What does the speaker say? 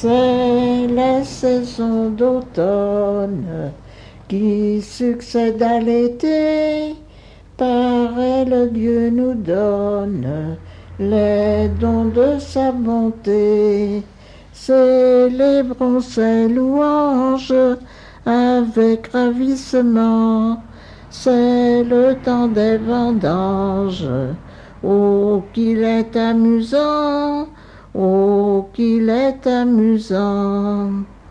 C'est la saison d'automne qui succède à l'été. Par elle, Dieu nous donne les dons de sa bonté. Célébrons ses louanges avec ravissement. C'est le temps des vendanges. Oh, qu'il est amusant! Oh, qu'il est amusant!